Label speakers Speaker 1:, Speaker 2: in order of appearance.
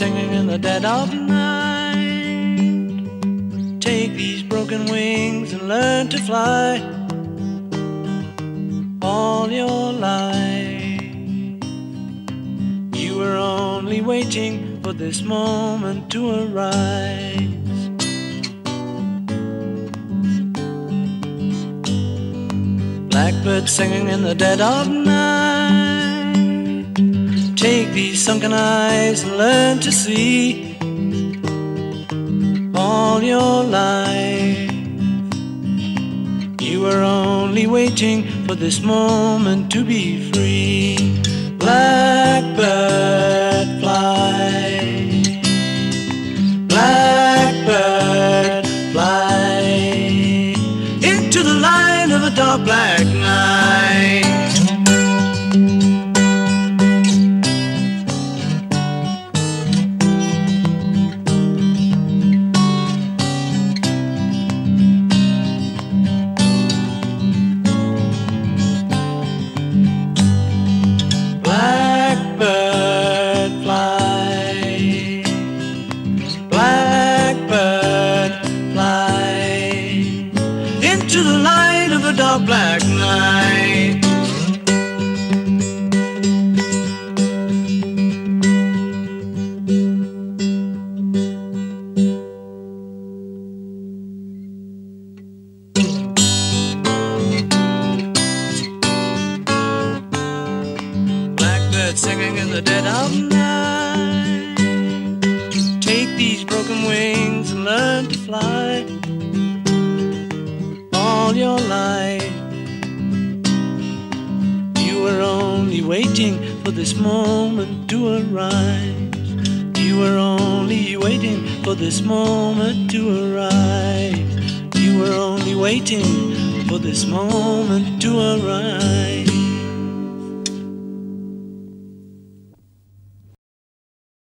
Speaker 1: singing in the dead of night. Take these broken wings and learn to fly all your life. You were only waiting for this moment to arise. Blackbird singing in the dead of night. Take these sunken eyes and learn to see all your life. You were only waiting for this moment to be free. Blackbird fly, blackbird fly into the light of a dark black night. Blackbird fly, blackbird fly into the light of a dark black night. Blackbird singing in the dead of night. Take these broken wings and learn to fly all your life. You were only waiting for this moment to arise. You were only waiting for this moment to arise. You were only waiting for this moment to arise.